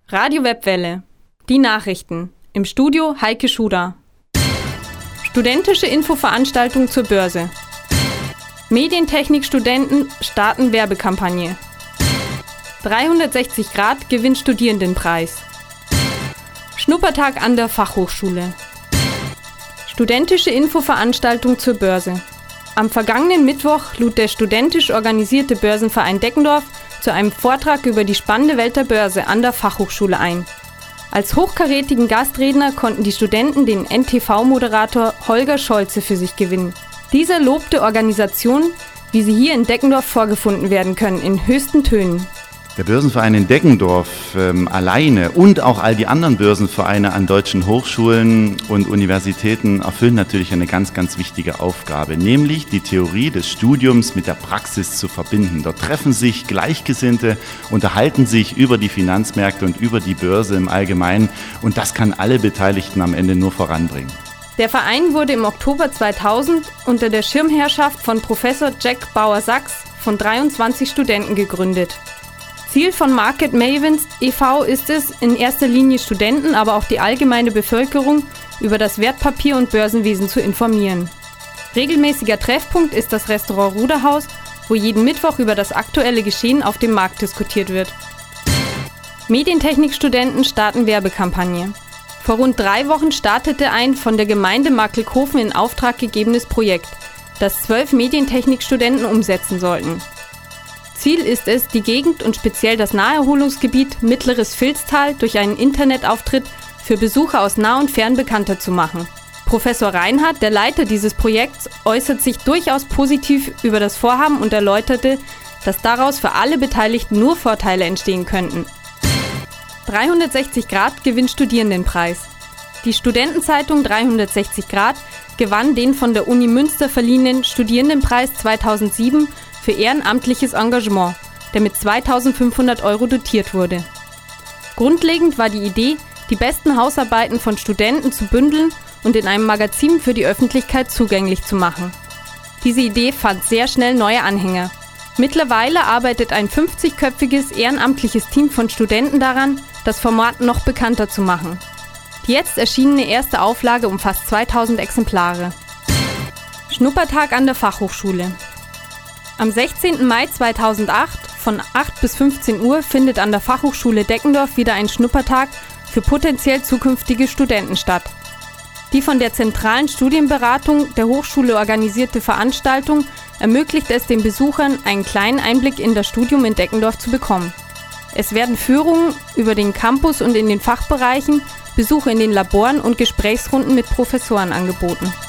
Radio Webwelle. Die Nachrichten. Im Studio Heike Schuder. Studentische Infoveranstaltung zur Börse. Medientechnikstudenten starten Werbekampagne. 360 Grad gewinnt Studierendenpreis. Schnuppertag an der Fachhochschule. Studentische Infoveranstaltung zur Börse. Am vergangenen Mittwoch lud der studentisch organisierte Börsenverein Deckendorf zu einem Vortrag über die spannende Welt der Börse an der Fachhochschule ein. Als hochkarätigen Gastredner konnten die Studenten den NTV-Moderator Holger Scholze für sich gewinnen. Dieser lobte Organisationen, wie sie hier in Deckendorf vorgefunden werden können, in höchsten Tönen. Der Börsenverein in Deckendorf alleine und auch all die anderen Börsenvereine an deutschen Hochschulen und Universitäten erfüllen natürlich eine ganz, ganz wichtige Aufgabe, nämlich die Theorie des Studiums mit der Praxis zu verbinden. Dort treffen sich Gleichgesinnte, unterhalten sich über die Finanzmärkte und über die Börse im Allgemeinen und das kann alle Beteiligten am Ende nur voranbringen. Der Verein wurde im Oktober 2000 unter der Schirmherrschaft von Professor Jack Bauer-Sachs von 23 Studenten gegründet. Ziel von Market Mavens e.V. ist es, in erster Linie Studenten, aber auch die allgemeine Bevölkerung über das Wertpapier- und Börsenwesen zu informieren. Regelmäßiger Treffpunkt ist das Restaurant Ruderhaus, wo jeden Mittwoch über das aktuelle Geschehen auf dem Markt diskutiert wird. Medientechnikstudenten starten Werbekampagne. Vor rund 3 Wochen startete ein von der Gemeinde Markleckhofen in Auftrag gegebenes Projekt, das 12 Medientechnikstudenten umsetzen sollten. Ziel ist es, die Gegend und speziell das Naherholungsgebiet Mittleres Vilstal durch einen Internetauftritt für Besucher aus nah und fern bekannter zu machen. Professor Reinhardt, der Leiter dieses Projekts, äußert sich durchaus positiv über das Vorhaben und erläuterte, dass daraus für alle Beteiligten nur Vorteile entstehen könnten. 360 Grad gewinnt Studierendenpreis. Die Studentenzeitung 360 Grad gewann den von der Uni Münster verliehenen Studierendenpreis 2007 für ehrenamtliches Engagement, der mit 2.500 € dotiert wurde. Grundlegend war die Idee, die besten Hausarbeiten von Studenten zu bündeln und in einem Magazin für die Öffentlichkeit zugänglich zu machen. Diese Idee fand sehr schnell neue Anhänger. Mittlerweile arbeitet ein 50-köpfiges ehrenamtliches Team von Studenten daran, das Format noch bekannter zu machen. Die jetzt erschienene erste Auflage umfasst 2.000 Exemplare. Schnuppertag an der Fachhochschule. Am 16. Mai 2008 von 8 bis 15 Uhr findet an der Fachhochschule Deckendorf wieder ein Schnuppertag für potenziell zukünftige Studenten statt. Die von der zentralen Studienberatung der Hochschule organisierte Veranstaltung ermöglicht es den Besuchern, einen kleinen Einblick in das Studium in Deckendorf zu bekommen. Es werden Führungen über den Campus und in den Fachbereichen, Besuche in den Laboren und Gesprächsrunden mit Professoren angeboten.